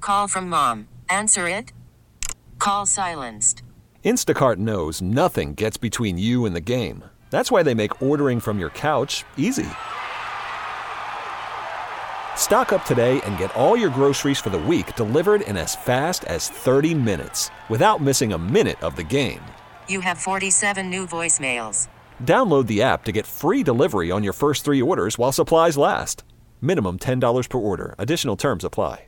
Call from mom. Answer it. Call silenced. Instacart knows nothing gets between you and the game. That's why they make ordering from your couch easy. Stock up today and get all your groceries for the week delivered in as fast as 30 minutes without missing a minute of the game. You have 47 new voicemails. Download the app to get free delivery on your first 3 orders while supplies last. Minimum $10 per order. Additional terms apply.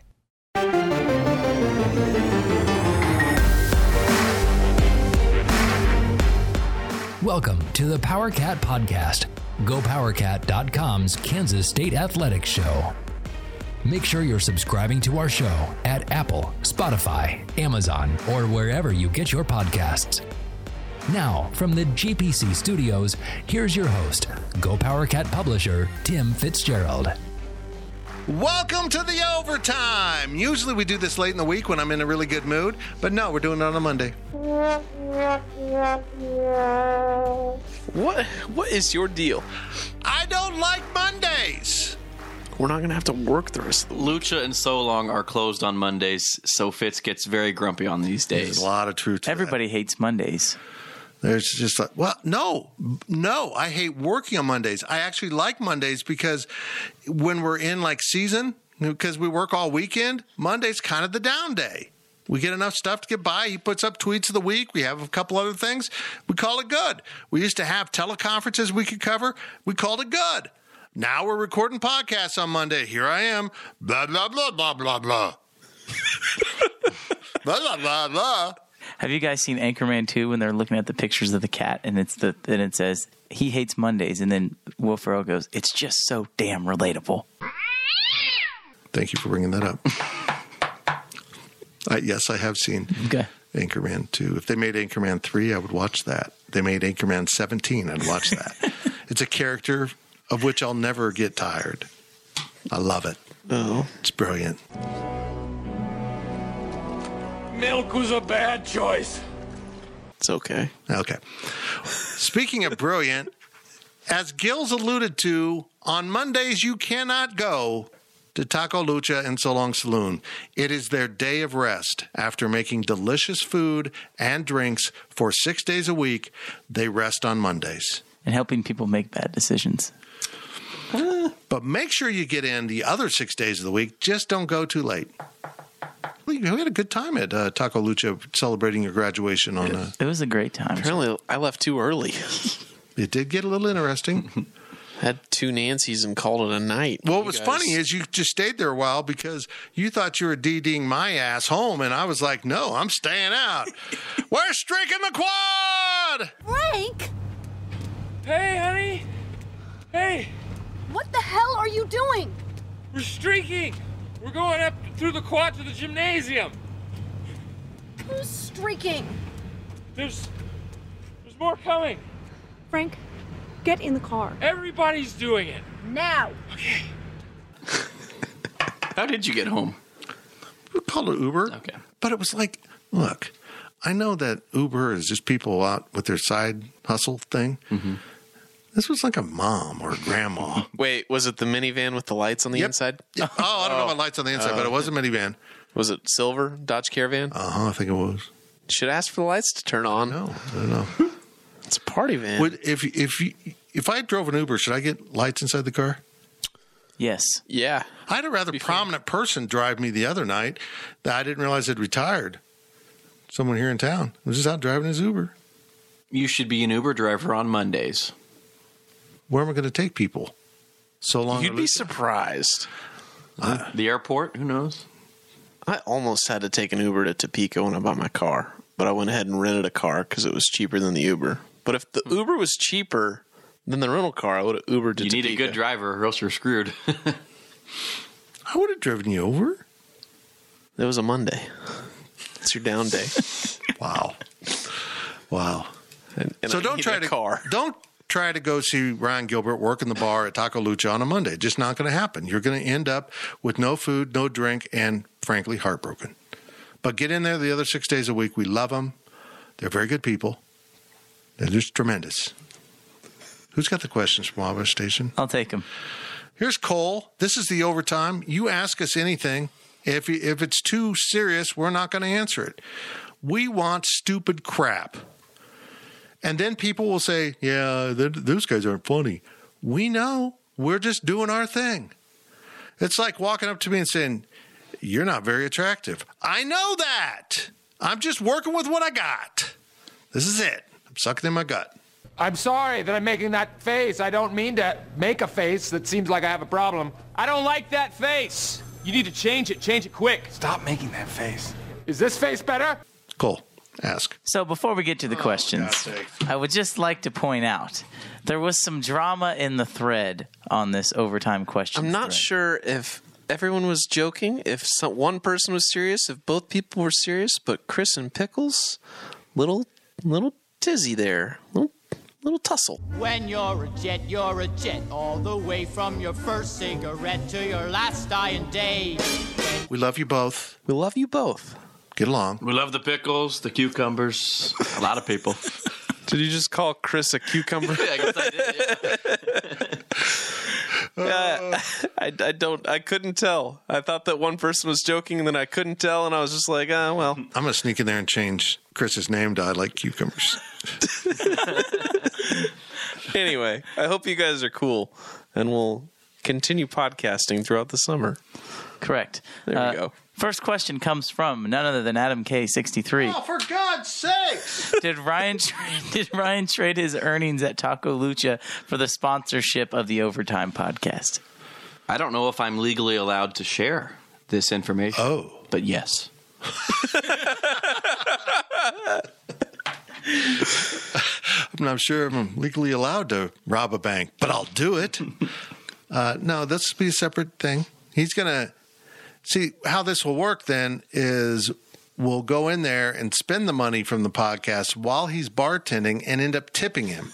Welcome to the PowerCat Podcast, GoPowerCat.com's Kansas State Athletics Show. Make sure you're subscribing to our show at Apple, Spotify, Amazon, or wherever you get your podcasts. Now, from the GPC studios, here's your host, GoPowerCat publisher, Tim Fitzgerald. Welcome to the overtime. Usually we do this late in the week when I'm in a really good mood, but no, we're doing it on a Monday. What is your deal? I don't like Mondays. We're not going to have to work the rest of the week. Lucha and So Long are closed on Mondays, so Fitz gets very grumpy on these days. There's a lot of truth to Everybody hates Mondays. There's just like, well, no, I hate working on Mondays. I actually like Mondays because when we're in like season, because we work all weekend, Monday's kind of the down day. We get enough stuff to get by. He puts up tweets of the week. We have a couple other things. We call it good. We used to have teleconferences we could cover. We called it good. Now we're recording podcasts on Monday. Here I am. Blah, blah, blah, blah, blah, blah. Blah, blah, blah, blah. Have you guys seen Anchorman 2 when they're looking at the pictures of the cat and it says he hates Mondays, and then Will Ferrell goes, "It's just so damn relatable." Thank you for bringing that up. Yes, I have seen Anchorman 2. If they made Anchorman 3, I would watch that. They made Anchorman 17, I'd watch that. It's a character of which I'll never get tired. I love it. Oh, it's brilliant. Milk was a bad choice. It's okay. Okay. Speaking of brilliant, as Gills alluded to, on Mondays you cannot go to Taco Lucha and So Long Saloon. It is their day of rest. After making delicious food and drinks for 6 days a week, they rest on Mondays. And helping people make bad decisions. But make sure you get in the other 6 days of the week. Just don't go too late. We had a good time at Taco Lucha celebrating your graduation on. It was a great time. Apparently, I left too early. It did get a little interesting. Had 2 Nancys and called it a night. Well, what was funny is you just stayed there a while because you thought you were DDing my ass home, and I was like, no, I'm staying out. We're streaking the quad! Frank! Hey, honey. Hey. What the hell are you doing? We're streaking. We're going up through the quad to the gymnasium. Who's streaking? There's more coming. Frank, get in the car. Everybody's doing it. Now. Okay. How did you get home? We called it Uber. Okay. But it was like, look, I know that Uber is just people out with their side hustle thing. Mm-hmm. This was like a mom or a grandma. Wait, was it the minivan with the lights on the inside? Yep. Oh, I don't know about lights on the inside, but it was a minivan. Was it silver Dodge Caravan? I think it was. Should ask for the lights to turn on. No, I don't know. It's a party van. If I drove an Uber, should I get lights inside the car? Yes. Yeah. I had a rather prominent person drive me the other night that I didn't realize had retired. Someone here in town was just out driving his Uber. You should be an Uber driver on Mondays. Where am I going to take people? So long. You'd be surprised. The airport? Who knows? I almost had to take an Uber to Topeka when I bought my car, but I went ahead and rented a car because it was cheaper than the Uber. But if the Uber was cheaper than the rental car, I would have Ubered to Topeka. You need a good driver or else you're screwed. I would have driven you over. It was a Monday. It's your down day. Wow. And so don't try to go see Ryan Gilbert work in the bar at Taco Lucha on a Monday. Just not going to happen. You're going to end up with no food, no drink, and frankly, heartbroken. But get in there the other 6 days a week. We love them. They're very good people. They're just tremendous. Who's got the questions from Wabash Station? I'll take them. Here's Cole. This is the overtime. You ask us anything, If it's too serious, we're not going to answer it. We want stupid crap. And then people will say, yeah, those guys aren't funny. We know. We're just doing our thing. It's like walking up to me and saying, you're not very attractive. I know that. I'm just working with what I got. This is it. I'm sucking in my gut. I'm sorry that I'm making that face. I don't mean to make a face that seems like I have a problem. I don't like that face. You need to change it. Change it quick. Stop making that face. Is this face better? Cole, ask. So before we get to the questions, I would just like to point out there was some drama in the thread on this overtime question. I'm not sure if everyone was joking, if one person was serious, if both people were serious, but Chris and Pickles, little tizzy there, little tussle. When you're a jet, all the way from your first cigarette to your last dying day. We love you both. We love you both. Get along. We love the pickles, the cucumbers, a lot of people. Did you just call Chris a cucumber? Yeah, I guess I did, yeah. I couldn't tell. I thought that one person was joking, and then I couldn't tell, and I was just like, well. I'm going to sneak in there and change Chris's name to I like cucumbers. Anyway, I hope you guys are cool, and we'll continue podcasting throughout the summer. Correct. There we go. First question comes from none other than Adam K63. Oh, for God's sakes! Did Ryan trade his earnings at Taco Lucha for the sponsorship of the Overtime podcast? I don't know if I'm legally allowed to share this information. Oh. But yes. I'm not sure if I'm legally allowed to rob a bank, but I'll do it. No, this will be a separate thing. He's going to see how this will work then is we'll go in there and spend the money from the podcast while he's bartending and end up tipping him.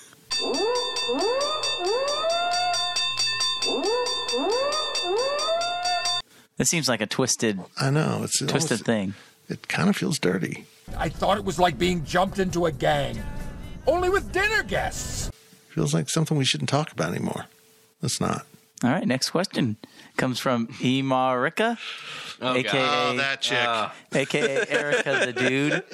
This seems like a twisted thing. It kind of feels dirty. I thought it was like being jumped into a gang. Only with dinner guests. Feels like something we shouldn't talk about anymore. Let's not. All right, next question comes from Marika, a.k.a. that chick. A.k.a. Erica the Dude.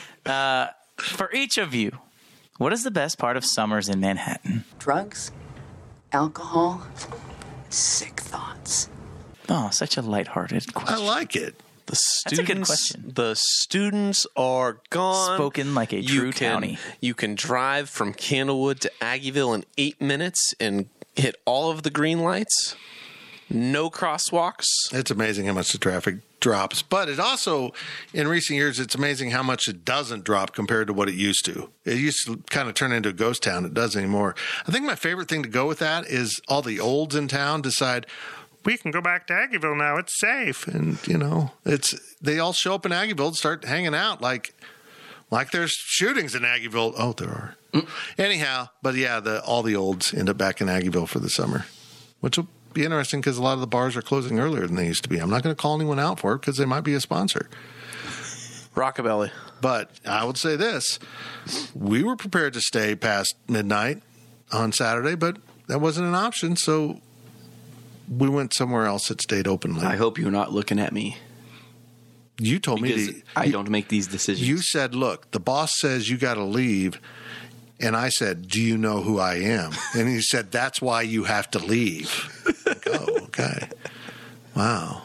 For each of you, what is the best part of summers in Manhattan? Drugs, alcohol, sick thoughts. Oh, such a lighthearted question. I like it. That's a good question. The students are gone. Spoken like a true townie. You can drive from Candlewood to Aggieville in 8 minutes and hit all of the green lights. No crosswalks. It's amazing how much the traffic drops. But it also, in recent years, it's amazing how much it doesn't drop compared to what it used to. It used to kind of turn into a ghost town. It doesn't anymore. I think my favorite thing to go with that is all the olds in town decide, we can go back to Aggieville now. It's safe. And, they all show up in Aggieville and start hanging out like there's shootings in Aggieville. Oh, there are. Anyhow, but yeah, all the olds end up back in Aggieville for the summer, which will be interesting because a lot of the bars are closing earlier than they used to be. I'm not going to call anyone out for it because they might be a sponsor. Rockabilly. But I would say this. We were prepared to stay past midnight on Saturday, but that wasn't an option, so we went somewhere else that stayed open late. I hope you're not looking at me. You told me I don't make these decisions. You said, look, the boss says you got to leave. And I said, do you know who I am? And he said, that's why you have to leave. Like, oh, okay. Wow.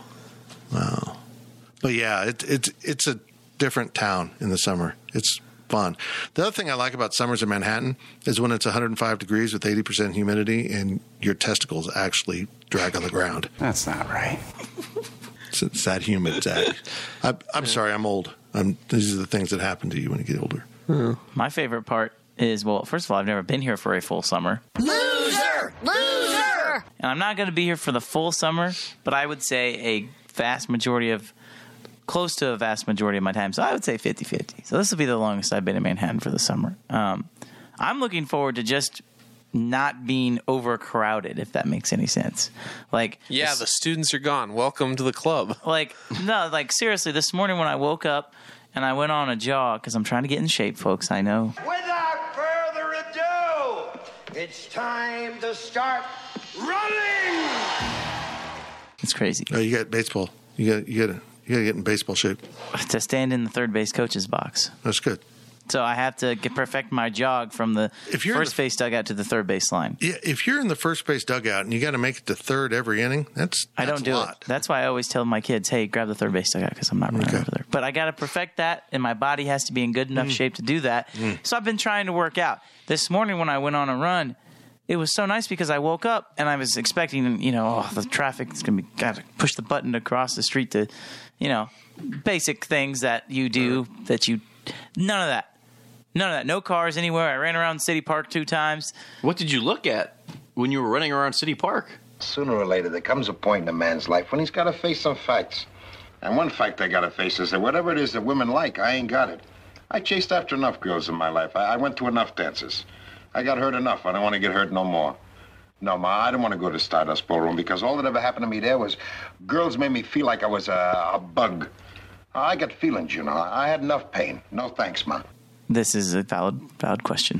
But yeah, it's a different town in the summer. It's fun. The other thing I like about summers in Manhattan is when it's 105 degrees with 80% humidity and your testicles actually drag on the ground. That's not right. It's that humid, Zach. I'm sorry, I'm old. These are the things that happen to you when you get older. My favorite part is, well, first of all, I've never been here for a full summer. Loser! And I'm not going to be here for the full summer, but I would say close to a vast majority of my time. So I would say 50-50. So this will be the longest I've been in Manhattan for the summer. I'm looking forward to just not being overcrowded, if that makes any sense. The students are gone. Welcome to the club. Seriously, this morning when I woke up and I went on a jog, because I'm trying to get in shape, folks, I know. Without further ado, it's time to start running! It's crazy. Oh, you got baseball You gotta get in baseball shape. To stand in the third base coach's box. That's good. So I have to perfect my jog from the first base dugout to the third base line. Yeah, if you're in the first base dugout and you got to make it to third every inning, I don't do it. That's why I always tell my kids, "Hey, grab the third base dugout," because I'm not running over there. But I got to perfect that, and my body has to be in good enough shape to do that. So I've been trying to work out. This morning when I went on a run, it was so nice because I woke up and I was expecting, the traffic is going to be, got to push the button to cross the street to, basic things that you do none of that. No cars anywhere. I ran around City Park 2 times. What did you look at when you were running around City Park? Sooner or later, there comes a point in a man's life when he's got to face some facts. And one fact I got to face is that whatever it is that women like, I ain't got it. I chased after enough girls in my life. I went to enough dances. I got hurt enough. I don't want to get hurt no more. No, Ma, I don't want to go to Stardust Ballroom because all that ever happened to me there was girls made me feel like I was a bug. I got feelings, I had enough pain. No thanks, Ma. This is a valid question.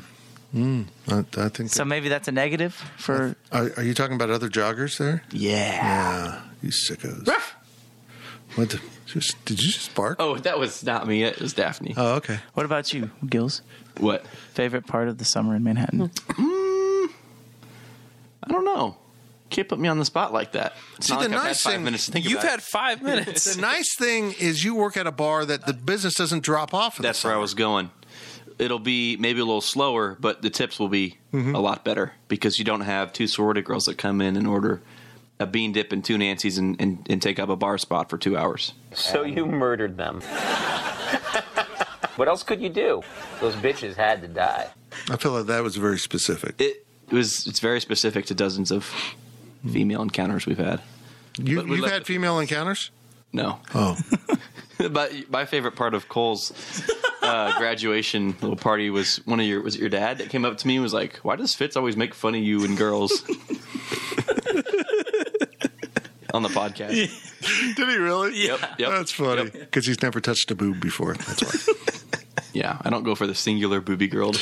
I think so. Maybe that's a negative for. Are you talking about other joggers there? Yeah. You sickos. What? Did you just bark? Oh, that was not me. It was Daphne. Oh, okay. What about you, Gills? What? Favorite part of the summer in Manhattan? I don't know. Can't put me on the spot like that. It's not like I've had 5 minutes to think You've about had 5 minutes. The nice thing is you work at a bar that the business doesn't drop off. That's where I was going. It'll be maybe a little slower, but the tips will be a lot better because you don't have 2 sorority girls that come in and order a bean dip and 2 Nancy's and take up a bar spot for 2 hours. So you murdered them. What else could you do? Those bitches had to die. I feel like that was very specific. It's very specific to dozens of female encounters we've had. You've had female encounters? No. Oh. But my favorite part of Cole's graduation little party was was it your dad that came up to me and was like, "Why does Fitz always make fun of you and girls?" On the podcast. Did he really? Yep. That's funny. Because he's never touched a boob before. That's why. Yeah, I don't go for the singular booby girl.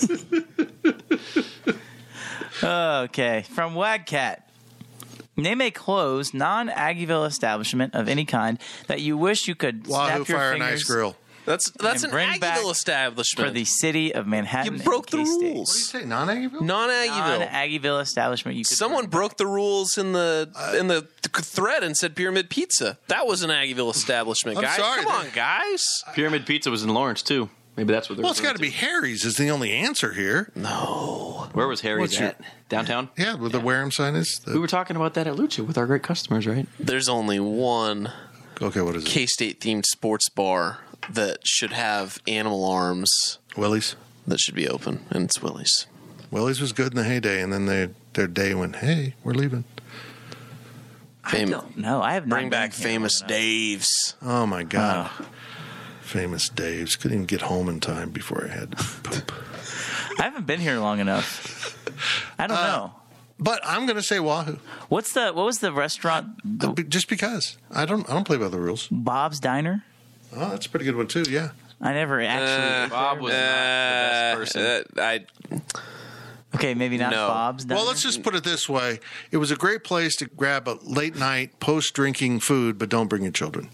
Okay, from Wagcat. Name a closed, non-Aggieville establishment of any kind that you wish you could snap your Fire fingers. and Ice Grill. That's an Aggieville establishment for the city of Manhattan. You broke the rules. What do you say? Non-Aggieville? Non-Aggieville. Non-Aggieville establishment. Someone broke the rules in the thread and said Pyramid Pizza. That was an Aggieville establishment, guys. Come on, guys. Pyramid Pizza was in Lawrence too. Maybe that's what they're. Well, it's got to be Harry's is the only answer here. No. Where was Harry's at? Downtown? Yeah, where the Wareham sign is. We were talking about that at Lucha with our great customers, right? There's only one. Okay, what is it? K-State themed sports bar that should have animal arms. Willie's. That should be open, and it's Willie's. Willie's was good in the heyday, and then their day went, "Hey, we're leaving." I don't know. I have not bring back Famous Dave's. Oh my God. Famous Dave's. Couldn't even get home in time before I had to poop. I haven't been here long enough. I don't know. But I'm going to say Wahoo. What was the restaurant? Just because. I don't play by the rules. Bob's Diner? Oh, that's a pretty good one too, yeah. I never actually Bob was not the best person. Okay, maybe not Bob's Diner. Well, let's just put it this way. It was a great place to grab a late night post-drinking food, but don't bring your children.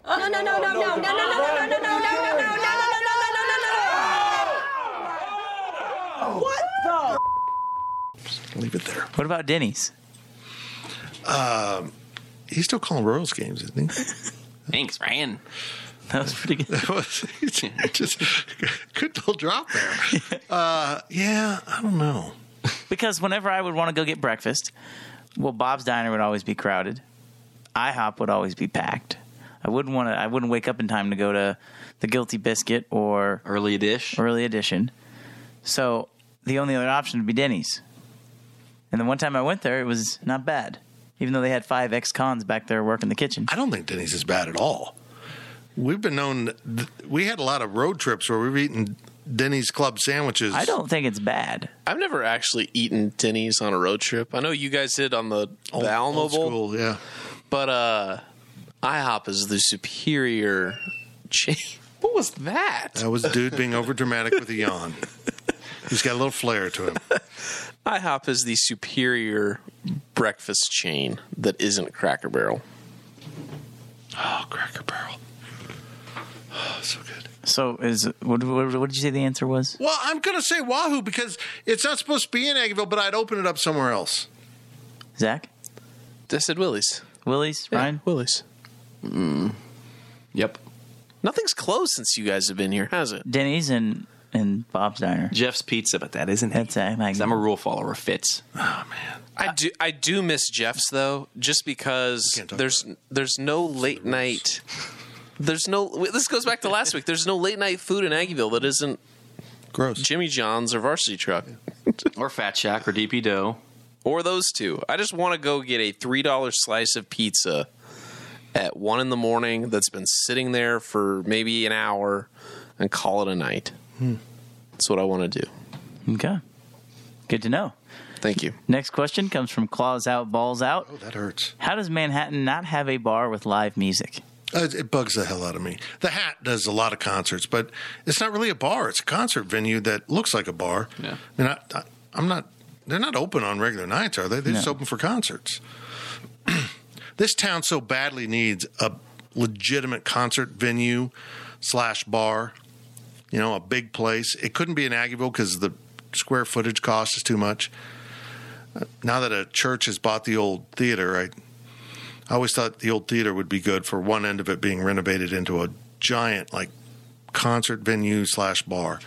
What the? Just leave it there. What about Denny's? He's still calling Royals games, isn't he? Thanks, Ryan. That was pretty good. That was just good little drop there. Yeah, I don't know. Because whenever I would want to go get breakfast, Bob's Diner would always be crowded. IHOP would always be packed. I wouldn't wake up in time to go to the Guilty Biscuit or Early Edition. So the only other option would be Denny's. And the one time I went there, it was not bad. Even though they had 5 ex-cons back there working the kitchen. I don't think Denny's is bad at all. We've been known, we had a lot of road trips where we've eaten Denny's club sandwiches. I don't think it's bad. I've never actually eaten Denny's on a road trip. I know you guys did on the Alamo Bowl. School, yeah. But IHOP is the superior chain. What was that? That was a dude being over dramatic with a yawn. He's got a little flair to him. IHOP is the superior breakfast chain that isn't Cracker Barrel. Oh, Cracker Barrel. Oh, so good. So what did you say the answer was? Well, I'm going to say Wahoo because it's not supposed to be in Aggieville, but I'd open it up somewhere else. Zach? I said Willie's. Willie's? Ryan? Willie's. Yep. Nothing's closed since you guys have been here, has it? Denny's and Bob's Diner. Jeff's Pizza, but that isn't it. That's I'm a rule follower. Fits. Oh, man. I do miss Jeff's, though, just because there's no late night... This goes back to last week. There's no late night food in Aggieville that isn't gross. Jimmy John's or Varsity Truck. Or Fat Shack or DP Dough. Or those two. I just want to go get a $3 slice of pizza at 1 a.m. that's been sitting there for maybe an hour and call it a night. That's what I want to do. Okay. Good to know. Thank you. Next question comes from Claws Out, Balls Out. Oh, that hurts. How does Manhattan not have a bar with live music? It bugs the hell out of me. The Hat does a lot of concerts, but it's not really a bar. It's a concert venue that looks like a bar. Yeah. I mean, I'm not. They're not open on regular nights, are they? They're just open for concerts. This town so badly needs a legitimate concert venue / bar. You know, a big place. It couldn't be in Aggieville because the square footage cost is too much. Now that a church has bought the old theater, I always thought the old theater would be good for one end of it being renovated into a giant, like, concert venue / bar.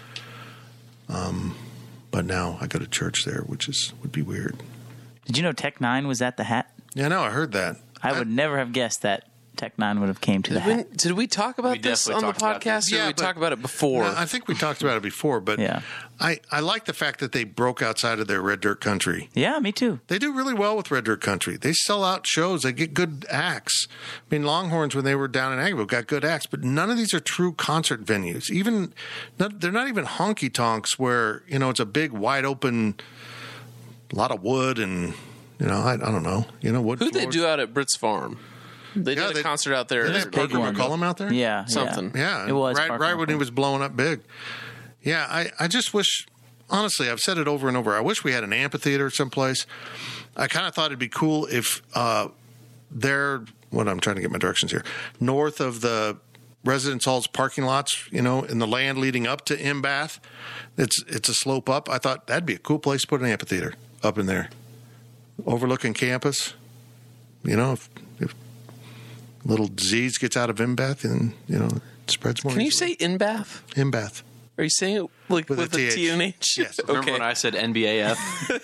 But now I go to church there, which would be weird. Did you know Tech Nine was at the Hat? Yeah, no, I heard that. I would never have guessed that Tech Nine would have came to the Hat. Did we talk about this on the podcast, or did we talk about it before? No, I think we talked about it before, but I like the fact that they broke outside of their Red Dirt Country. Yeah, me too. They do really well with Red Dirt Country. They sell out shows. They get good acts. I mean, Longhorns, when they were down in Aggieville, got good acts, but none of these are true concert venues. They're not even honky-tonks where, it's a big, wide-open, lot of wood and, I don't know, wood Who'd they floors. do out at Britt's Farm? They did a concert out there. Didn't Parker McCollum out there? Yeah. Something. Yeah. It was right when he was blowing up big. Yeah, I just wish, honestly, I've said it over and over, I wish we had an amphitheater someplace. I kind of thought it'd be cool if I'm trying to get my directions here, north of the residence halls parking lots, in the land leading up to Mbath, it's a slope up. I thought that'd be a cool place to put an amphitheater up in there, overlooking campus. If little disease gets out of Mbath and, it spreads more. Can you easily. say Mbath? Mbath. Are you saying it like with a T and H? Yes. Remember when I said NBAF?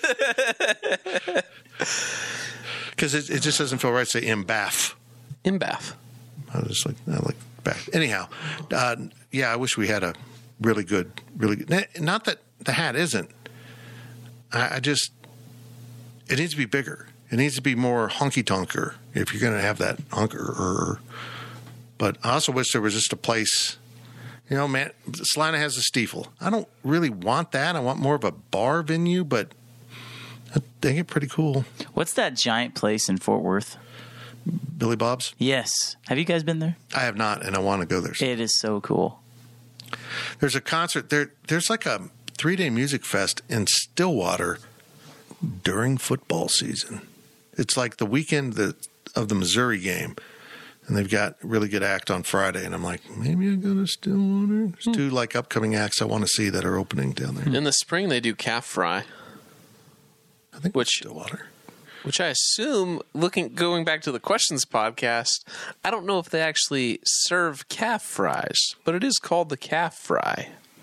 Because it just doesn't feel right to say Mbath. Mbath. I like bath. Anyhow, I wish we had a really good. Not that the Hat isn't. I just, it needs to be bigger. It needs to be more honky-tonker if you're going to have that honker. But I also wish there was just a place, man, Salina has a Stiefel. I don't really want that. I want more of a bar venue, but they get pretty cool. What's that giant place in Fort Worth? Billy Bob's? Yes. Have you guys been there? I have not, and I want to go there. It is so cool. There's a concert there. There's like a 3-day music fest in Stillwater during football season. It's like the weekend of the Missouri game, and they've got a really good act on Friday. And I'm like, maybe I go to Stillwater. There's two upcoming acts I want to see that are opening down there. In the spring, they do calf fry. I think Stillwater. Which I assume, going back to the questions podcast, I don't know if they actually serve calf fries, but it is called the calf fry.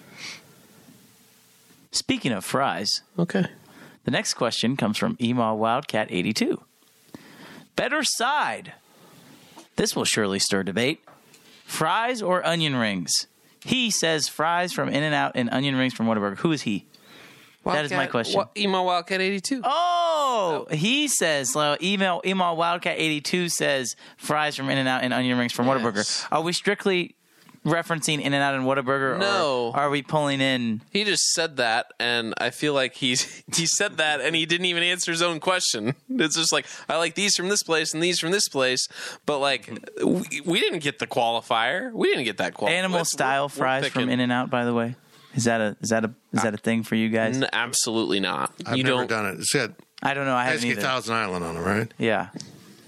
Speaking of fries, okay. The next question comes from Emaw Wildcat 82. Better side. This will surely stir debate. Fries or onion rings? He says fries from In-N-Out and onion rings from Whataburger. Who is he? That is my question. Email Wildcat 82. Oh, he says, email Wildcat 82 says fries from In-N-Out and onion rings from Whataburger. Are we strictly referencing In-N-Out and Whataburger? No. Or are we pulling in? He just said that, and I feel like he said that, and he didn't even answer his own question. It's just like, I like these from this place and these from this place, but we didn't get the qualifier. We didn't get that qualifier. Animal style fries from In-N-Out, by the way. Is that a thing for you guys? Absolutely not. I've never done it. It said I don't know. I haven't either. Thousand Island on it, right? Yeah. No.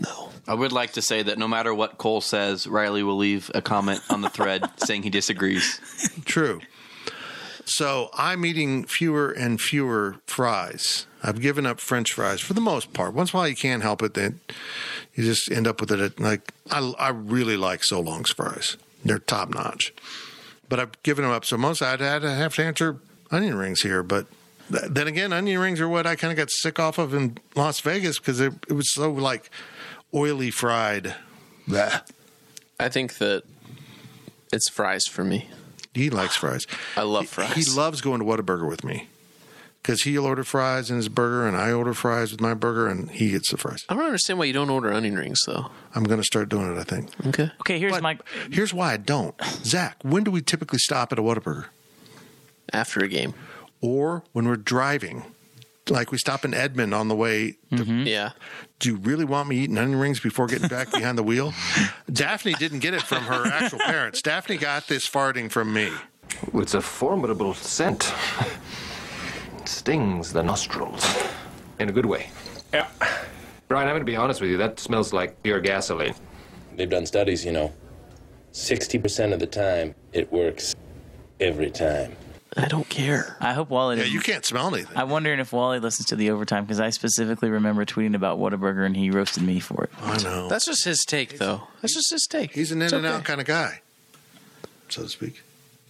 I would like to say that no matter what Cole says, Riley will leave a comment on the thread saying he disagrees. True. So I'm eating fewer and fewer fries. I've given up French fries for the most part. Once in a while you can't help it. Then you just end up with it. Like I really like So Long's fries. They're top notch. But I've given them up. So most I'd have to answer onion rings here. But then again, onion rings are what I kind of got sick off of in Las Vegas because it was so like oily fried. Blah. I think that it's fries for me. He likes fries. I love fries. He loves going to Whataburger with me because he'll order fries in his burger and I order fries with my burger and he gets the fries. I don't understand why you don't order onion rings, though. I'm going to start doing it, I think. Okay. Okay, here's why I don't. Zach, when do we typically stop at a Whataburger? After a game. Or when we're driving. Like we stop in Edmond on the way to, Yeah. Do you really want me eating onion rings before getting back behind the wheel? Daphne didn't get it from her actual parents. Daphne got this farting from me. It's a formidable scent. Stings the nostrils. In a good way. Yeah. Brian, I'm going to be honest with you. That smells like pure gasoline. They've done studies, 60% of the time, it works every time. I don't care. I hope Wally. Yeah, you can't smell anything. I'm wondering if Wally listens to the overtime because I specifically remember tweeting about Whataburger and he roasted me for it. I know. That's just his take, though. That's just his take. He's an in-and-out kind of guy, so to speak.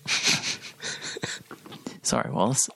Sorry, Wallace.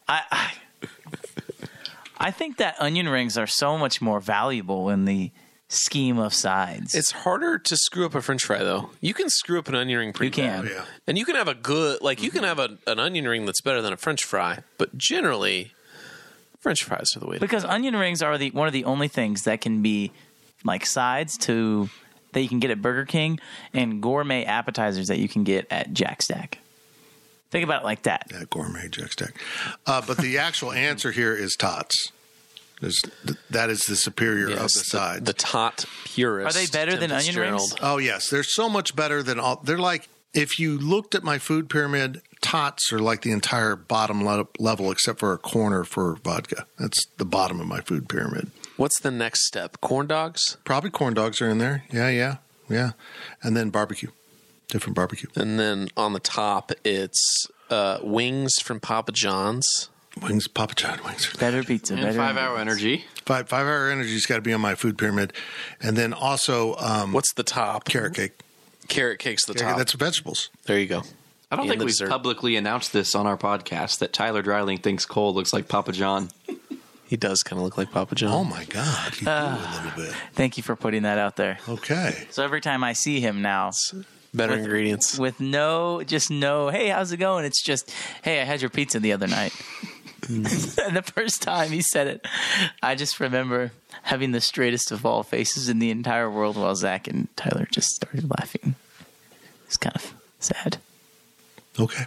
I think that onion rings are so much more valuable in the scheme of sides. It's harder to screw up a French fry, though. You can screw up an onion ring pretty bad. Yeah. And you can have a good, you can have an onion ring that's better than a French fry, but generally, French fries are the way to because go. Onion rings are one of the only things that can be like sides to that you can get at Burger King and gourmet appetizers that you can get at Jack Stack. Think about it like that. Yeah, gourmet Jack Stack. But the actual answer here is Tots. That is the superior of the sides. The Tot purist. Are they better than onion rings? Oh, yes. They're so much better than all. They're like, if you looked at my food pyramid, Tots are like the entire bottom level except for a corner for vodka. That's the bottom of my food pyramid. What's the next step? Corn dogs? Probably corn dogs are in there. Yeah. And then barbecue. Different barbecue. And then on the top, it's wings from Papa John's. Wings, Papa John wings. Better pizza. And 5-Hour Energy. 5-Hour Energy's got to be on my food pyramid. And then also... what's the top? Carrot cake. Carrot cake's the top. That's vegetables. There you go. I don't think we've publicly announced this on our podcast that Tyler Dreiling thinks Cole looks like Papa John. He does kind of look like Papa John. Oh, my God. You do a little bit. Thank you for putting that out there. Okay. So every time I see him now... Better ingredients. With no, hey, how's it going? It's just, hey, I had your pizza the other night. And the first time he said it, I just remember having the straightest of all faces in the entire world while Zach and Tyler just started laughing. It's kind of sad. Okay.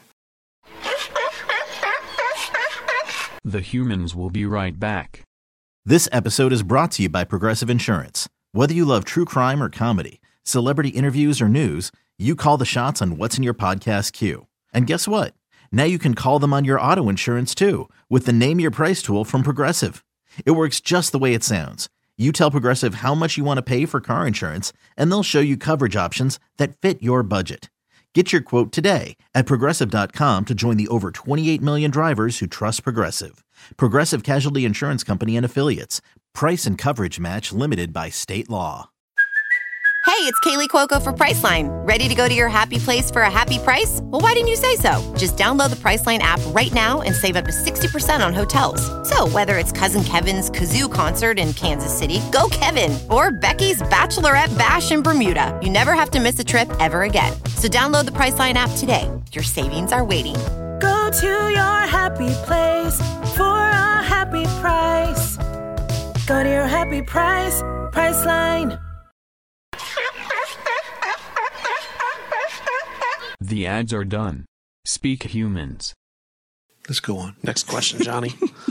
The Humans will be right back. This episode is brought to you by Progressive Insurance. Whether you love true crime or comedy, celebrity interviews or news, you call the shots on what's in your podcast queue. And guess what? Now you can call them on your auto insurance too with the Name Your Price tool from Progressive. It works just the way it sounds. You tell Progressive how much you want to pay for car insurance, and they'll show you coverage options that fit your budget. Get your quote today at Progressive.com to join the over 28 million drivers who trust Progressive. Progressive Casualty Insurance Company and Affiliates. Price and coverage match limited by state law. Hey, it's Kaylee Cuoco for Priceline. Ready to go to your happy place for a happy price? Well, why didn't you say so? Just download the Priceline app right now and save up to 60% on hotels. So whether it's Cousin Kevin's Kazoo Concert in Kansas City, go Kevin, or Becky's Bachelorette Bash in Bermuda, you never have to miss a trip ever again. So download the Priceline app today. Your savings are waiting. Go to your happy place for a happy price. Go to your happy price, Priceline. The ads are done. Speak Humans. Let's go on. Next question, Johnny.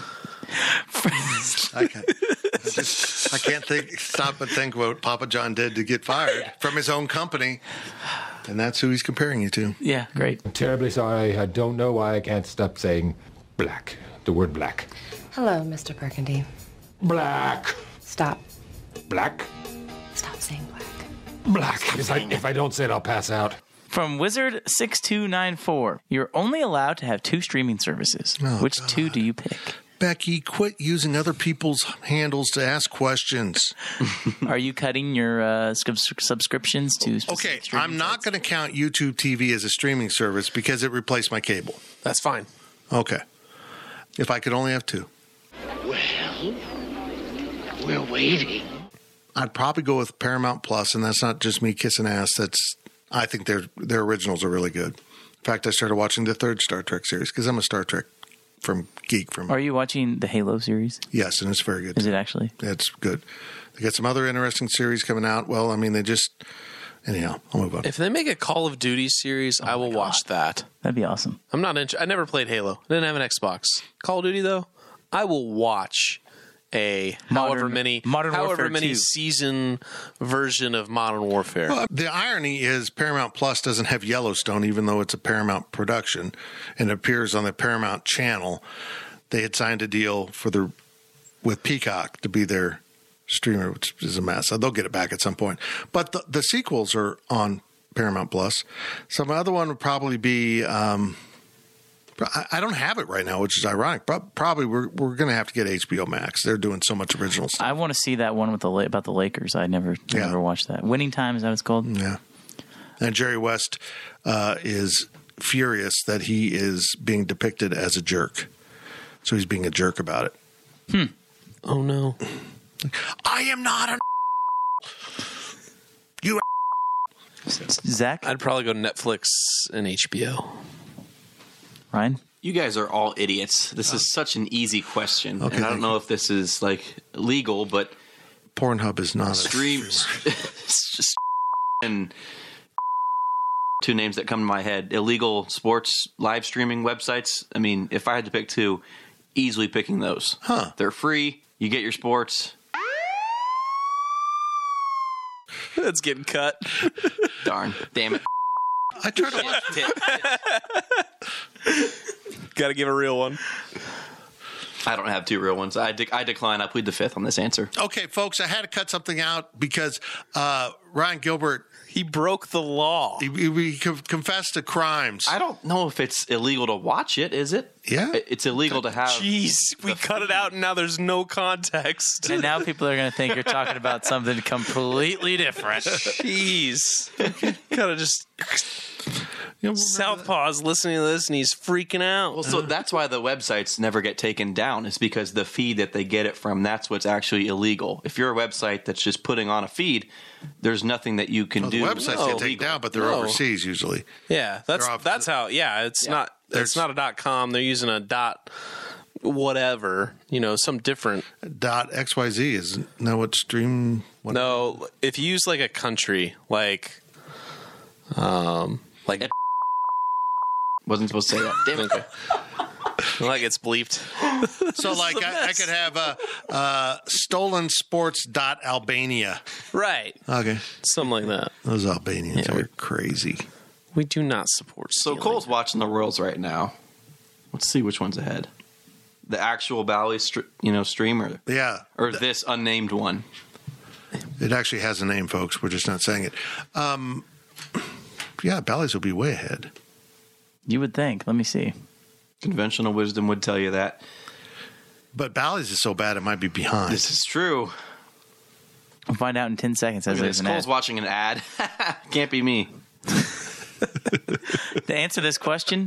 I can't stop and think what Papa John did to get fired from his own company. And that's who he's comparing you to. Yeah, great. I'm terribly sorry. I don't know why I can't stop saying black. The word black. Hello, Mr. Burgundy. Black. Stop. Black. Stop saying black. Black. If I don't say it, I'll pass out. From Wizard6294, you're only allowed to have 2 streaming services. Which 2 do you pick? Becky, quit using other people's handles to ask questions. Are you cutting your subscriptions to Okay, I'm not going to count YouTube TV as a streaming service because it replaced my cable. That's fine. Okay. If I could only have 2. Well, we're waiting. I'd probably go with Paramount Plus, and that's not just me kissing ass. I think their originals are really good. In fact, I started watching the 3rd Star Trek series because I'm a Star Trek geek. Are you watching the Halo series? Yes, and it's very good. Is it actually? It's good. They got some other interesting series coming out. Well, I mean, anyhow, I'll move on. If they make a Call of Duty series, I will watch that. That'd be awesome. I'm not I never played Halo. I didn't have an Xbox. Call of Duty, though, I will watch a however many season version of Modern Warfare. Well, the irony is Paramount Plus doesn't have Yellowstone, even though it's a Paramount production and appears on the Paramount channel. They had signed a deal with Peacock to be their streamer, which is a mess. They'll get it back at some point. But the sequels are on Paramount Plus. Some other one would probably be I don't have it right now, which is ironic. But probably we're going to have to get HBO Max. They're doing so much original stuff. I want to see that one about the Lakers. I never watched that. Winning Time, is that what it's called? Yeah. And Jerry West is furious that he is being depicted as a jerk. So he's being a jerk about it. Oh, no. I am not a you Zach? I'd probably go Netflix and HBO. Ryan? You guys are all idiots. This is such an easy question. Okay, and I don't know if this is legal, but Pornhub is not streams and 2 names that come to my head. Illegal sports live streaming websites. I mean, if I had to pick 2, easily picking those. They're free. You get your sports. That's getting cut. Darn. Damn it. I tried to watch Got to give a real one. I don't have 2 real ones. I decline. I plead the 5th on this answer. Okay, folks, I had to cut something out because Ryan Gilbert... He broke the law. He confessed to crimes. I don't know if it's illegal to watch it, is it? Yeah. It's illegal to have... Jeez, we cut it out and now there's no context. And now people are going to think you're talking about something completely different. Jeez. Gotta just... Southpaw's listening to this and he's freaking out. Well, so that's why the websites never get taken down, is because the feed that they get it from, that's what's actually illegal. If you're a website that's just putting on a feed, there's nothing that you can do. The websites get taken down, but they're overseas usually. Yeah, that's how. Yeah, it's not a .com. They're using a whatever, some different .xyz is now what stream. No, if you use a country like wasn't supposed to say that. Damn it. Okay. It's bleeped. So I could have stolensports.albania. Right. Okay. Something like that. Those Albanians are crazy. We do not support stealing. So Cole's watching the Royals right now. Let's see which one's ahead. The actual Bally streamer. Yeah. Or this unnamed one. It actually has a name, folks. We're just not saying it. Yeah, Bally's will be way ahead. You would think. Let me see. Conventional wisdom would tell you that. But Bally's is so bad it might be behind. This is true. I'll find out in 10 seconds. Cole's watching an ad. Can't be me. To answer this question,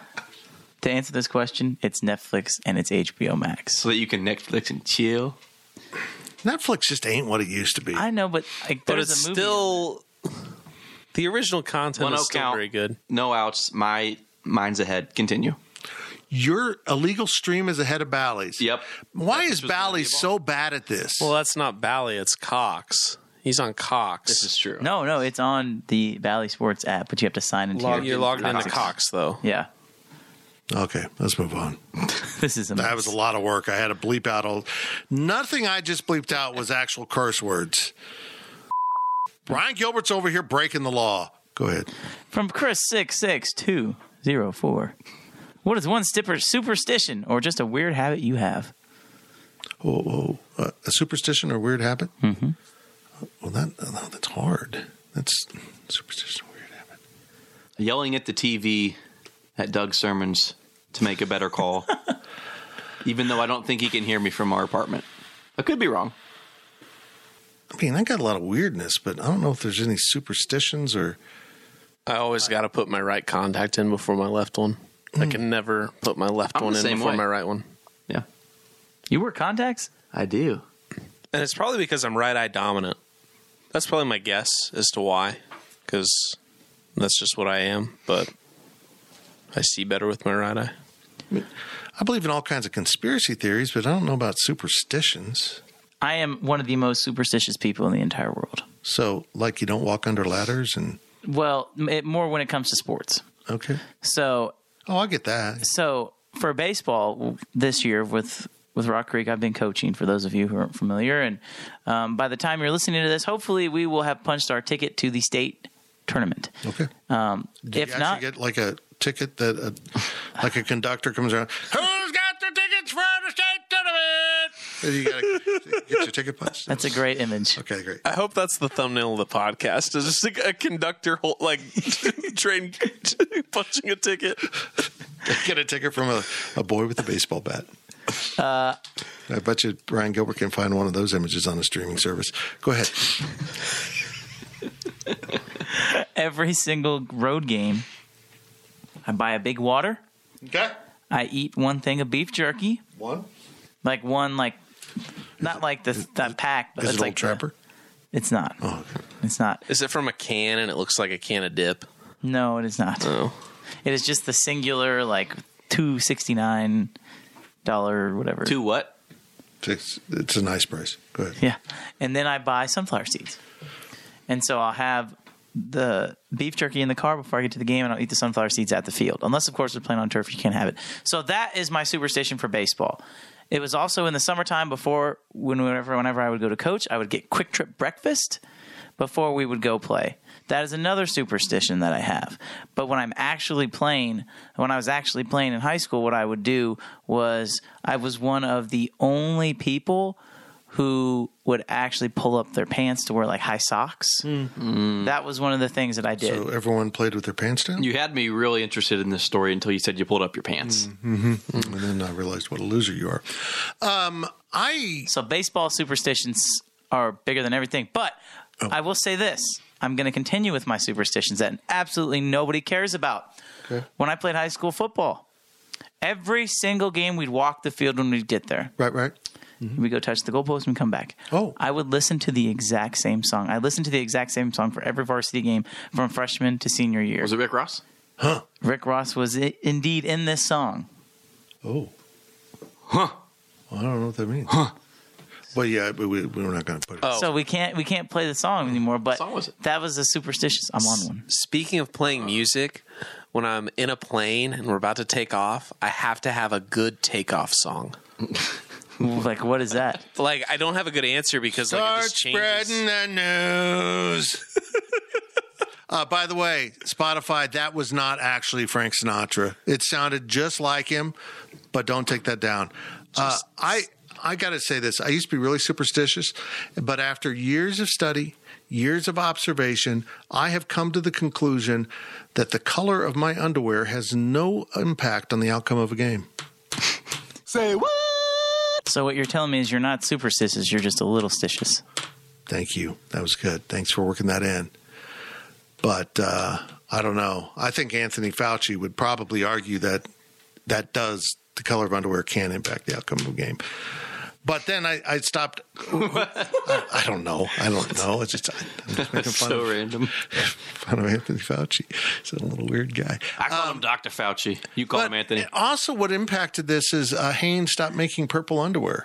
it's Netflix and it's HBO Max. So that you can Netflix and chill. Netflix just ain't what it used to be. I know, but there's it's a movie still... The original content is still very good. No outs. Mine's ahead. Continue. Your illegal stream is ahead of Bally's. Yep. Why is Bally so bad at this? Well, that's not Bally. It's Cox. He's on Cox. This is true. No, it's on the Bally Sports app, but you have to sign into You're logged into Cox, though. Yeah. Okay, let's move on. This is a mess. That was a lot of work. I had to bleep out nothing I just bleeped out was actual curse words. Ryan Gilbert's over here breaking the law. Go ahead. From Chris66204. What is one superstition or just a weird habit you have? A superstition or weird habit? Mm-hmm. Well, that's hard. That's superstition. Weird habit. Yelling at the TV at Doug's sermons to make a better call, even though I don't think he can hear me from our apartment. I could be wrong. I mean, I got a lot of weirdness, but I don't know if there's any superstitions or... I always got to put my right contact in before my left one. I can never put my left one in before my right one. Yeah. You wear contacts? I do. And it's probably because I'm right eye dominant. That's probably my guess as to why. Because that's just what I am. But I see better with my right eye. I believe in all kinds of conspiracy theories, but I don't know about superstitions. I am one of the most superstitious people in the entire world. So, like, you don't walk under ladders and... Well, more when it comes to sports. Okay. So... Oh, I get that. So, for baseball this year with Rock Creek, I've been coaching, for those of you who aren't familiar. And by the time you're listening to this, hopefully we will have punched our ticket to the state tournament. Okay. If you not... get like a ticket that, like a conductor comes around, who's got the tickets for the state tournament? And you got to get your ticket punched. That's a great image. Okay, great. I hope that's the thumbnail of the podcast. Is just a conductor, train punching a ticket. Get a ticket from a boy with a baseball bat. I bet you Ryan Gilbert can find one of those images on a streaming service. Go ahead. Every single road game, I buy a big water. Okay. I eat one thing of beef jerky. One? Not like that pack. But Is it's it like Old Trapper? It's not. Oh, okay. It's not. Is it from a can and it looks like a can of dip? No, it is not. Oh. It is just the singular, $2.69 whatever. Two what? It's a nice price. Go ahead. Yeah. And then I buy sunflower seeds. And so I'll have the beef jerky in the car before I get to the game, and I'll eat the sunflower seeds at the field. Unless, of course, we're playing on turf, you can't have it. So that is my superstition for baseball. It was also in the summertime before, whenever I would go to coach, I would get Quick Trip breakfast before we would go play. That is another superstition that I have. But when I was actually playing in high school, what I would do was I was one of the only people who would actually pull up their pants to wear high socks. Mm. That was one of the things that I did. So everyone played with their pants down? You had me really interested in this story until you said you pulled up your pants. Mm-hmm. And then I realized what a loser you are. So baseball superstitions are bigger than everything. But I will say this. I'm going to continue with my superstitions that absolutely nobody cares about. Okay. When I played high school football, every single game we'd walk the field when we'd get there. Right. Mm-hmm. We'd go touch the goalpost and come back. Oh. I would listen to the exact same song. I listened to the exact same song for every varsity game from freshman to senior year. Was it Rick Ross? Huh. Rick Ross was indeed in this song. Oh. Huh. Well, I don't know what that means. Huh. Well, yeah, but we're not going to put it. Oh. So we can't play the song anymore. But that was a superstitious. I'm on one. Speaking of playing music, when I'm in a plane and we're about to take off, I have to have a good takeoff song. What is that? I don't have a good answer because Start it just changes. spreading the news. By the way, Spotify, that was not actually Frank Sinatra. It sounded just like him, but don't take that down. I got to say this. I used to be really superstitious, but after years of study, years of observation, I have come to the conclusion that the color of my underwear has no impact on the outcome of a game. Say what? So what you're telling me is you're not superstitious, you're just a little stitious. Thank you. That was good. Thanks for working that in. But I don't know. I think Anthony Fauci would probably argue that the color of underwear can impact the outcome of a game. But then I stopped. I don't know. It's just I'm just making fun so of random. Fun of Anthony Fauci. He's a little weird guy. I call him Dr. Fauci. You call him Anthony. Also, what impacted this is Hanes stopped making purple underwear.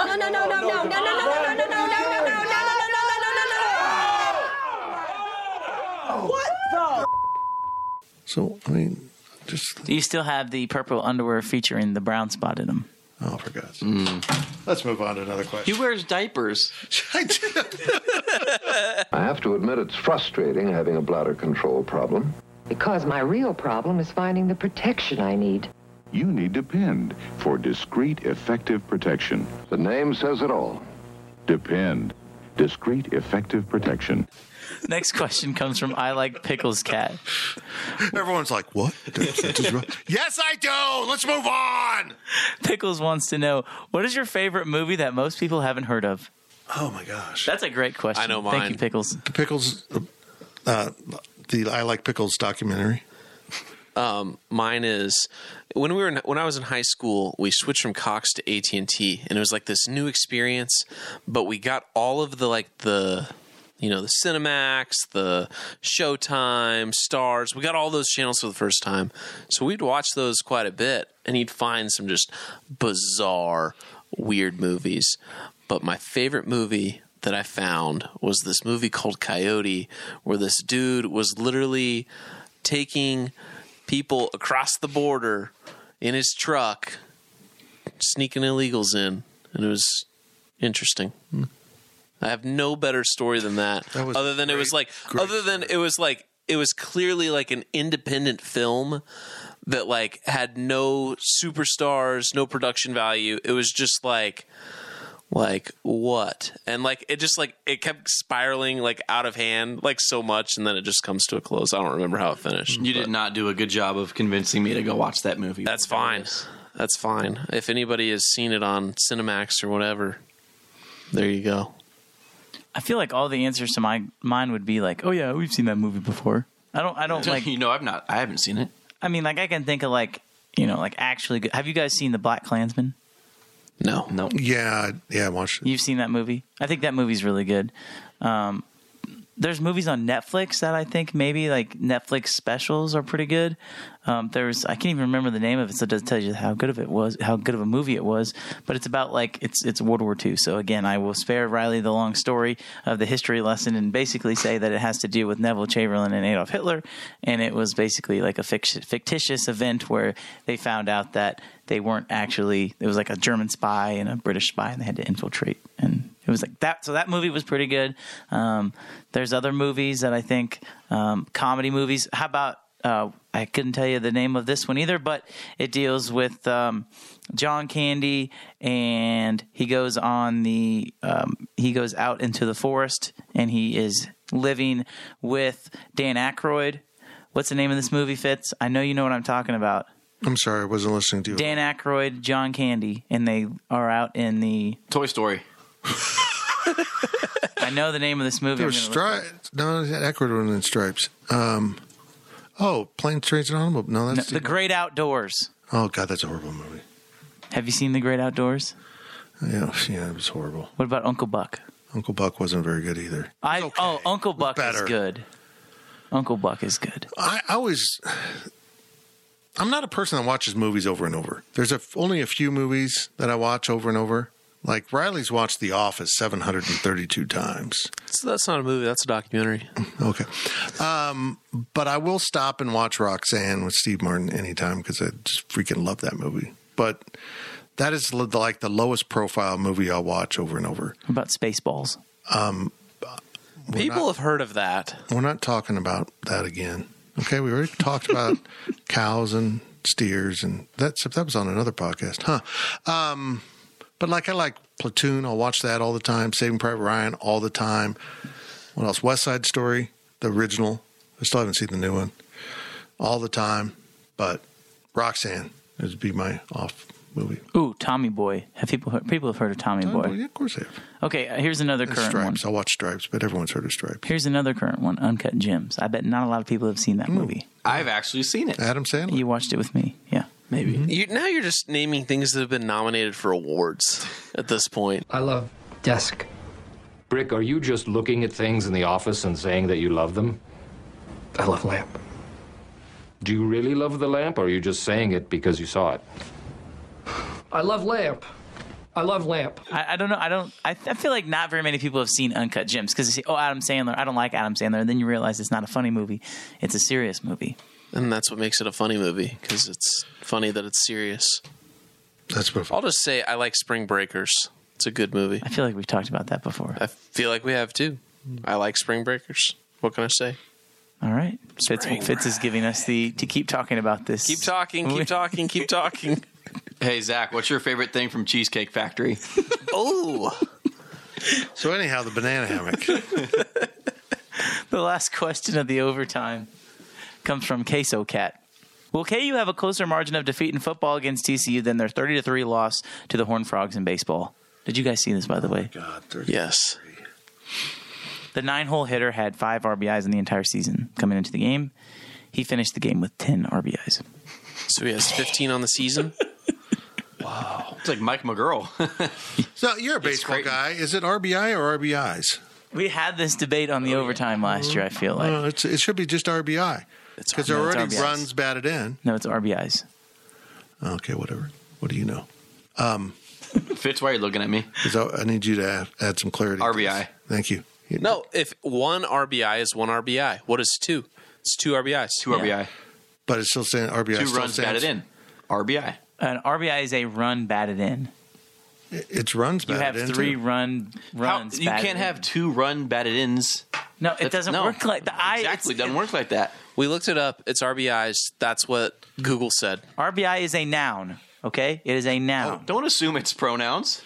What the? So I mean, just. Do you still have the purple underwear featuring the brown spot in them? Oh, for God's sake. Let's move on to another question. He wears diapers. I have to admit it's frustrating having a bladder control problem. Because my real problem is finding the protection I need. You need Depend for discreet, effective protection. The name says it all. Depend. Discreet, effective protection. Next question comes from I Like Pickles Cat. Everyone's like, what? Yes, I do. Let's move on. Pickles wants to know, what is your favorite movie that most people haven't heard of? Oh, my gosh. That's a great question. I know mine. Thank you, Pickles. The Pickles, the I Like Pickles documentary. Mine is when I was in high school, we switched from Cox to AT&T, and it was like this new experience. But we got all of the the Cinemax, the Showtime, Stars. We got all those channels for the first time, so we'd watch those quite a bit, and you'd find some just bizarre, weird movies. But my favorite movie that I found was this movie called Coyote, where this dude was literally taking people across the border in his truck, sneaking illegals in, and it was interesting. I have no better story than that. It was clearly like an independent film that had no superstars, no production value. It was just like what? And it kept spiraling out of hand so much, and then it just comes to a close. I don't remember how it finished. You did not do a good job of convincing me to go watch that movie. That's fine. That's fine. If anybody has seen it on Cinemax or whatever, there you go. I feel like all the answers to mine would be oh yeah, we've seen that movie before. I don't I haven't seen it. I mean, I can think of actually good. Have you guys seen The Black Klansman? No. Yeah, I watched it. You've seen that movie? I think that movie's really good. There's movies on Netflix that I think maybe Netflix specials are pretty good. I can't even remember the name of it, so it doesn't tell you how good of a movie it was. But it's about it's World War II. So again, I will spare Riley the long story of the history lesson and basically say that it has to do with Neville Chamberlain and Adolf Hitler, and it was basically a fictitious event where they found out that they weren't actually. It was a German spy and a British spy, and they had to infiltrate. And it was that. So that movie was pretty good. There's other movies that I think comedy movies. How about? I couldn't tell you the name of this one either, but it deals with John Candy, and he goes out into the forest, and he is living with Dan Aykroyd. What's the name of this movie, Fitz? I know you know what I'm talking about. I'm sorry, I wasn't listening to you. Dan Aykroyd, John Candy, and they are out in the Toy Story. I know the name of this movie. There was Stripes. No, Aykroyd was in Stripes. Planes, Trains, and Automobiles. No, that's The Great Outdoors. Oh God, that's a horrible movie. Have you seen The Great Outdoors? Yeah, it was horrible. What about Uncle Buck? Uncle Buck wasn't very good either. Uncle Buck is good. Uncle Buck is good. I'm not a person that watches movies over and over. There's only a few movies that I watch over and over. Like Riley's watched The Office 732 times. So that's not a movie. That's a documentary. Okay. But I will stop and watch Roxanne with Steve Martin anytime because I just freaking love that movie. But that is the lowest profile movie I'll watch over and over. What about Spaceballs? People have heard of that. We're not talking about that again. Okay, we already talked about cows and steers, and that was on another podcast, huh? But I like Platoon. I'll watch that all the time. Saving Private Ryan all the time. What else? West Side Story, the original. I still haven't seen the new one. All the time. But Roxanne would be my off movie. Ooh, Tommy Boy. Have people have heard of Tommy Boy? Yeah, of course they have. Okay, here's another current Stripes. one. I'll watch Stripes, but everyone's heard of Stripes. Here's another current one, Uncut Gems. I bet not a lot of people have seen that movie. I've actually seen it. Adam Sandler. You watched it with me, yeah. Maybe. Mm-hmm. Now you're just naming things that have been nominated for awards at this point. I love Desk. Brick, are you just looking at things in the office and saying that you love them? I love Lamp. Do you really love the lamp, or are you just saying it because you saw it? I love Lamp. I love Lamp. I don't know. I feel like not very many people have seen Uncut Gems because they say, Adam Sandler. I don't like Adam Sandler. And then you realize it's not a funny movie. It's a serious movie. And that's what makes it a funny movie, because it's funny that it's serious. That's what I'll just say I like Spring Breakers. It's a good movie. I feel like we've talked about that before. I feel like we have too. I like Spring Breakers. What can I say? All right. Fitz is giving us to keep talking about this. Keep talking. Hey, Zach, what's your favorite thing from Cheesecake Factory? Oh. So anyhow, the banana hammock. The last question of the overtime comes from Queso Cat. Will KU have a closer margin of defeat in football against TCU than their 30-3 loss to the Horned Frogs in baseball? Did you guys see this, by the way? God, Yes. The 9-hole hitter had 5 RBIs in the entire season coming into the game. He finished the game with 10 RBIs. So he has 15 on the season? Wow. It's like Mike McGurl. So you're a baseball guy. Is it RBI or RBIs? We had this debate on the overtime last year, I feel like. It should be just RBI. Because there are already RBIs. runs batted in. No, it's RBIs. Okay, whatever. What do you know? Fitz, why are you looking at me? Because I need you to add some clarity. RBI. Thank you. No, if one RBI is one RBI, what is 2? It's 2 RBIs. 2 RBI. But it's still saying RBI. 2 runs batted in. RBI. An RBI is a run batted in. It's runs batted in. You have 3 runs You batted can't in. have 2 run batted ins. No, it doesn't work like that. Exactly, it doesn't work like that. We looked it up. It's RBIs. That's what Google said. RBI is a noun, okay? It is a noun. Don't assume it's pronouns.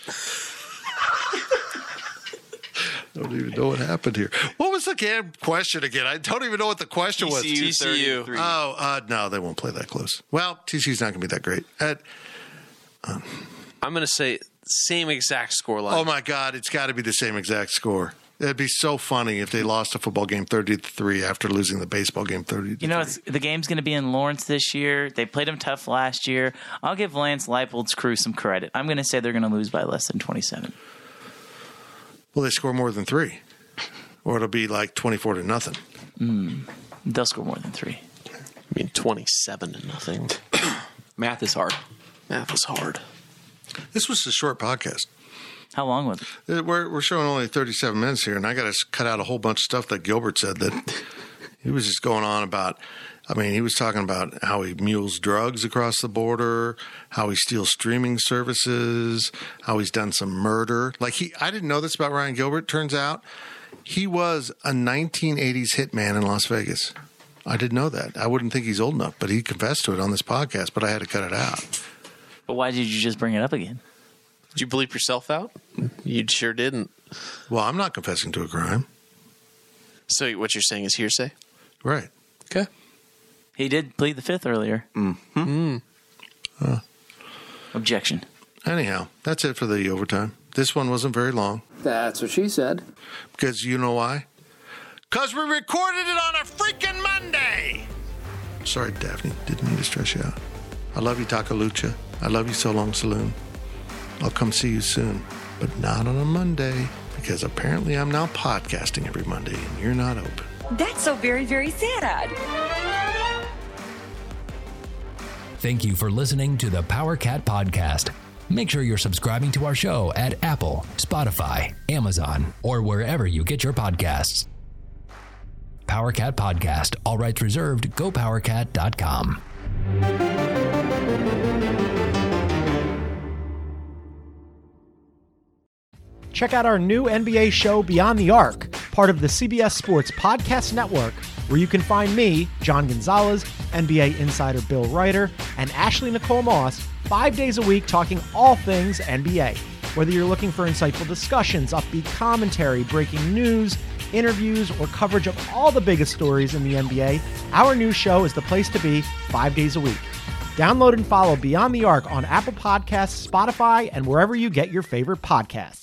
I don't even know what happened here. What was the question again? I don't even know what the question was. TCU. Oh, no, they won't play that close. Well, TCU's not going to be that great. I'm going to say same exact score line. Oh, my God, it's got to be the same exact score. It'd be so funny if they lost a football game 30-3 after losing the baseball game 30-3. You know, the game's going to be in Lawrence this year. They played them tough last year. I'll give Lance Leipold's crew some credit. I'm going to say they're going to lose by less than 27. Will they score more than 3? Or it'll be like 24-0. They'll score more than 3. I mean, 27-0. Math is hard. Math is hard. This was a short podcast. How long was it? We're showing only 37 minutes here, and I got to cut out a whole bunch of stuff that Gilbert said that he was just going on about. I mean, he was talking about how he mules drugs across the border, how he steals streaming services, how he's done some murder. I didn't know this about Ryan Gilbert. Turns out he was a 1980s hitman in Las Vegas. I didn't know that. I wouldn't think he's old enough, but he confessed to it on this podcast, but I had to cut it out. But why did you just bring it up again? Did you bleep yourself out? You sure didn't. Well, I'm not confessing to a crime. So what you're saying is hearsay? Right. Okay. He did plead the 5th earlier. Mm-hmm. Objection. Anyhow, that's it for the overtime. This one wasn't very long. That's what she said. Because you know why? Because we recorded it on a freaking Monday! Sorry, Daphne. Didn't mean to stress you out. I love you, Takalucha. I love you, So Long Saloon. I'll come see you soon, but not on a Monday, because apparently I'm now podcasting every Monday and you're not open. That's so very, very sad. Thank you for listening to the Power Cat Podcast. Make sure you're subscribing to our show at Apple, Spotify, Amazon, or wherever you get your podcasts. Power Cat Podcast, all rights reserved, gopowercat.com. Check out our new NBA show, Beyond the Arc, part of the CBS Sports Podcast Network, where you can find me, John Gonzalez, NBA insider Bill Ryder, and Ashley Nicole Moss 5 days a week talking all things NBA. Whether you're looking for insightful discussions, upbeat commentary, breaking news, interviews, or coverage of all the biggest stories in the NBA, our new show is the place to be 5 days a week. Download and follow Beyond the Arc on Apple Podcasts, Spotify, and wherever you get your favorite podcasts.